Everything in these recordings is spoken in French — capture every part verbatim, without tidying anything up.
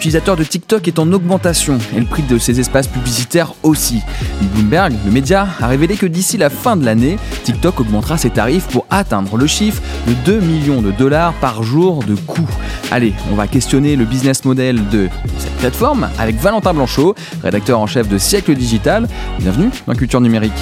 d'utilisateurs de TikTok est en augmentation et le prix de ces espaces publicitaires aussi. Bloomberg, le média, a révélé que d'ici la fin de l'année, TikTok augmentera ses tarifs pour atteindre le chiffre de deux millions de dollars par jour de coût. Allez, on va questionner le business model de cette plateforme avec Valentin Blanchot, rédacteur en chef de Siècle Digital. Bienvenue dans Culture Numérique.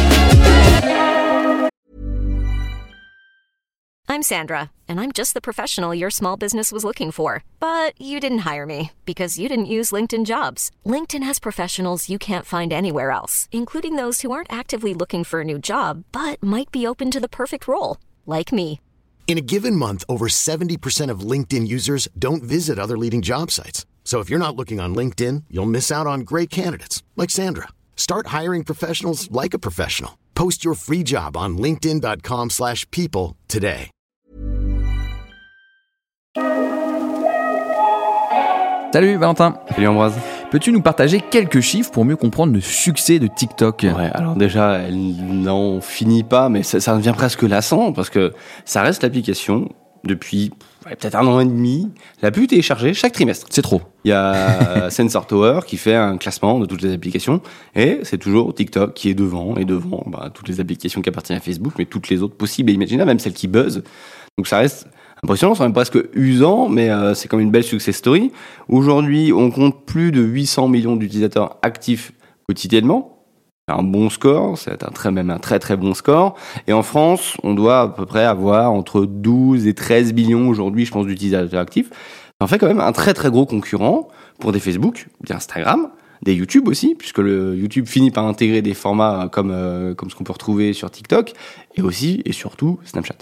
I'm Sandra, and I'm just the professional your small business was looking for. But you didn't hire me because you didn't use LinkedIn Jobs. LinkedIn has professionals you can't find anywhere else, including those who aren't actively looking for a new job, but might be open to the perfect role, like me. In a given month, over seventy percent of LinkedIn users don't visit other leading job sites. So if you're not looking on LinkedIn, you'll miss out on great candidates like Sandra. Start hiring professionals like a professional. Post your free job on linkedin.com slash people today. Salut Valentin. Salut Ambroise. Peux-tu nous partager quelques chiffres pour mieux comprendre le succès de TikTok ? Ouais, alors déjà, elle n'en finit pas, mais ça, ça devient presque lassant, parce que ça reste l'application depuis ouais, peut-être un an et demi, la plus téléchargée chaque trimestre. C'est trop. Il y a Sensor Tower qui fait un classement de toutes les applications, et c'est toujours TikTok qui est devant, et devant bah, toutes les applications qui appartiennent à Facebook, mais toutes les autres possibles et imaginables, même celles qui buzzent. Donc ça reste impressionnant, c'est même presque usant, mais euh, c'est comme une belle success story. Aujourd'hui, on compte plus de huit cents millions d'utilisateurs actifs quotidiennement. C'est un bon score, c'est un très, même un très très bon score. Et en France, on doit à peu près avoir entre douze et treize millions aujourd'hui, je pense, d'utilisateurs actifs. Ça en fait quand même un très très gros concurrent pour des Facebook, des Instagram, des YouTube aussi, puisque le YouTube finit par intégrer des formats comme, euh, comme ce qu'on peut retrouver sur TikTok, et aussi et surtout Snapchat.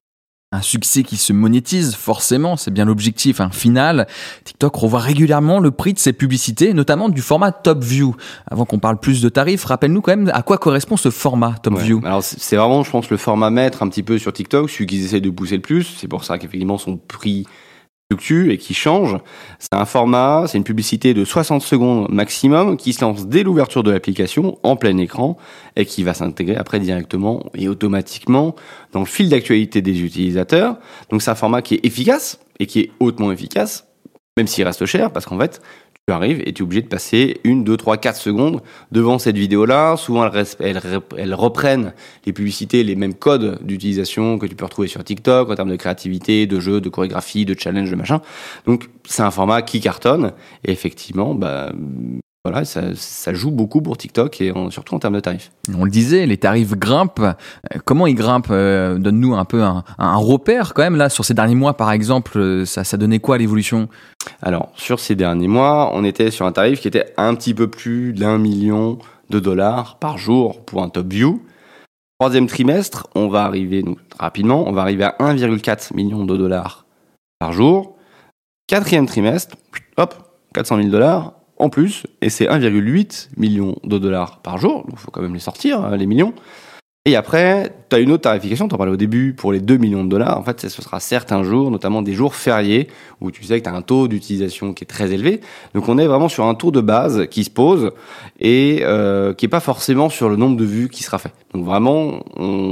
Un succès qui se monétise, forcément, c'est bien l'objectif hein, final. TikTok revoit régulièrement le prix de ses publicités, notamment du format Top View. Avant qu'on parle plus de tarifs, rappelle-nous quand même à quoi correspond ce format Top ouais, View. Alors c'est vraiment, je pense, le format maître un petit peu sur TikTok, celui qu'ils essaient de pousser le plus. C'est pour ça qu'effectivement son prix fluctue et qui change. C'est un format, c'est une publicité de soixante secondes maximum qui se lance dès l'ouverture de l'application en plein écran et qui va s'intégrer après directement et automatiquement dans le fil d'actualité des utilisateurs. Donc c'est un format qui est efficace et qui est hautement efficace, même s'il reste cher, parce qu'en fait, tu arrives et tu es obligé de passer une, deux, trois, quatre secondes devant cette vidéo-là. Souvent, elles, elles, elles reprennent les publicités, les mêmes codes d'utilisation que tu peux retrouver sur TikTok en termes de créativité, de jeu, de chorégraphie, de challenge, de machin. Donc, c'est un format qui cartonne. Et effectivement, bah, voilà, ça, ça joue beaucoup pour TikTok et en, surtout en termes de tarifs. On le disait, les tarifs grimpent. Comment ils grimpent ? euh, Donne-nous un peu un, un repère quand même là sur ces derniers mois, par exemple. Ça, ça donnait quoi l'évolution ? Alors, sur ces derniers mois, on était sur un tarif qui était un petit peu plus d'un million de dollars par jour pour un Top View. Troisième trimestre, on va arriver, donc rapidement, on va arriver à un virgule quatre million de dollars par jour. Quatrième trimestre, hop, quatre cent mille dollars en plus, et c'est un virgule huit million de dollars par jour, donc il faut quand même les sortir, les millions. Et après, tu as une autre tarification, tu en parlais au début, pour les deux millions de dollars. En fait, ce sera certains jours, notamment des jours fériés, où tu sais que tu as un taux d'utilisation qui est très élevé. Donc on est vraiment sur un taux de base qui se pose et euh, qui n'est pas forcément sur le nombre de vues qui sera fait. Donc vraiment,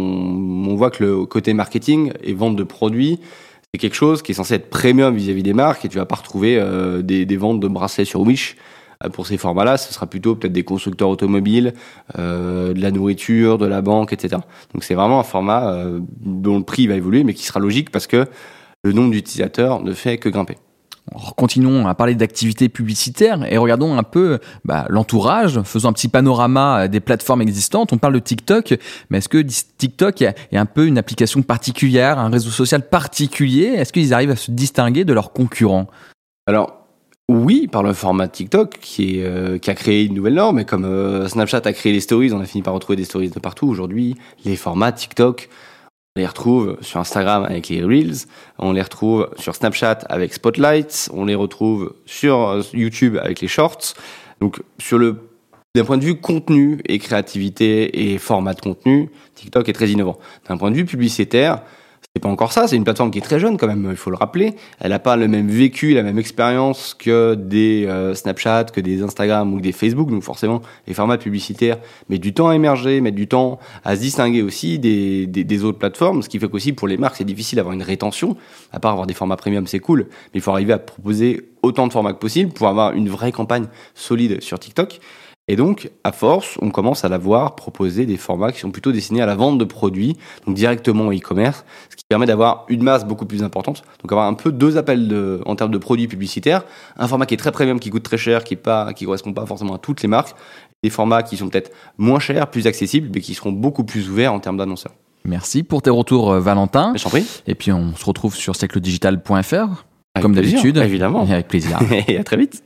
on, on voit que le côté marketing et vente de produits, c'est quelque chose qui est censé être premium vis-à-vis des marques, et tu vas pas retrouver euh, des, des ventes de bracelets sur Wish. Pour ces formats-là, ce sera plutôt peut-être des constructeurs automobiles, euh, de la nourriture, de la banque, et cetera. Donc c'est vraiment un format euh, dont le prix va évoluer, mais qui sera logique parce que le nombre d'utilisateurs ne fait que grimper. Alors, continuons à parler d'activités publicitaires et regardons un peu bah, l'entourage, faisons un petit panorama des plateformes existantes. On parle de TikTok, mais est-ce que TikTok est un peu une application particulière, un réseau social particulier ? Est-ce qu'ils arrivent à se distinguer de leurs concurrents ? Alors, oui, par le format TikTok qui, est, euh, qui a créé une nouvelle norme, et comme euh, Snapchat a créé les stories, on a fini par retrouver des stories de partout. Aujourd'hui, les formats TikTok, on les retrouve sur Instagram avec les Reels, on les retrouve sur Snapchat avec Spotlight, on les retrouve sur YouTube avec les Shorts. Donc, sur le, d'un point de vue contenu et créativité et format de contenu, TikTok est très innovant. D'un point de vue publicitaire, C'est pas encore ça, c'est une plateforme qui est très jeune quand même, il faut le rappeler. Elle n'a pas le même vécu, la même expérience que des euh, Snapchat, que des Instagram ou que des Facebook. Donc forcément, les formats publicitaires mettent du temps à émerger, mettent du temps à se distinguer aussi des, des, des autres plateformes. Ce qui fait qu'aussi pour les marques, c'est difficile d'avoir une rétention. À part avoir des formats premium, c'est cool, mais il faut arriver à proposer autant de formats que possible pour avoir une vraie campagne solide sur TikTok. Et donc, à force, on commence à l'avoir proposer des formats qui sont plutôt destinés à la vente de produits, donc directement au e-commerce, ce qui permet d'avoir une masse beaucoup plus importante. Donc avoir un peu deux appels de, en termes de produits publicitaires, un format qui est très premium, qui coûte très cher, qui ne qui correspond pas forcément à toutes les marques, des formats qui sont peut-être moins chers, plus accessibles, mais qui seront beaucoup plus ouverts en termes d'annonceurs. Merci pour tes retours, Valentin. Je t'en prie. Et puis on se retrouve sur siècle digital point f r, comme plaisir, d'habitude. Évidemment. Et avec plaisir. Et à très vite.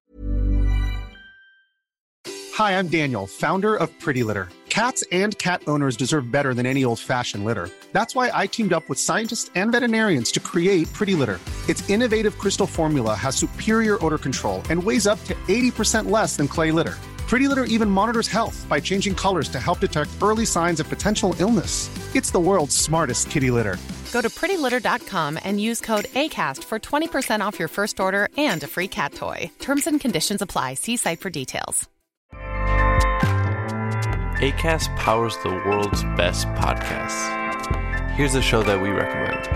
Hi, I'm Daniel, founder of Pretty Litter. Cats and cat owners deserve better than any old-fashioned litter. That's why I teamed up with scientists and veterinarians to create Pretty Litter. Its innovative crystal formula has superior odor control and weighs up to eighty percent less than clay litter. Pretty Litter even monitors health by changing colors to help detect early signs of potential illness. It's the world's smartest kitty litter. Go to pretty litter dot com and use code ACAST for twenty percent off your first order and a free cat toy. Terms and conditions apply. See site for details. Acast powers the world's best podcasts. Here's a show that we recommend.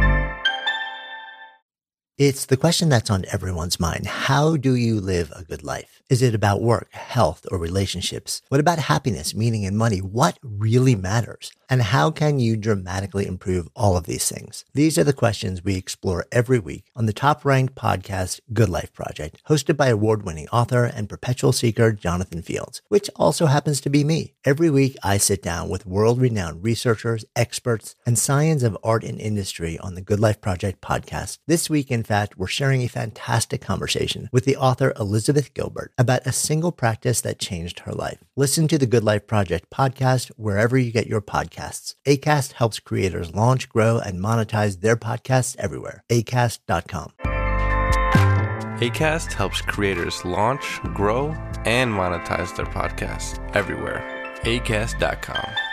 It's the question that's on everyone's mind. How do you live a good life? Is it about work, health, or relationships? What about happiness, meaning, and money? What really matters? And how can you dramatically improve all of these things? These are the questions we explore every week on the top-ranked podcast, Good Life Project, hosted by award-winning author and perpetual seeker Jonathan Fields, which also happens to be me. Every week, I sit down with world-renowned researchers, experts, and science of art and industry on the Good Life Project podcast. This week, in fact, we're sharing a fantastic conversation with the author Elizabeth Gilbert about a single practice that changed her life. Listen to the Good Life Project podcast wherever you get your podcasts. Acast helps creators launch, grow, and monetize their podcasts everywhere. acast dot com. Acast helps creators launch, grow, and monetize their podcasts everywhere. acast dot com.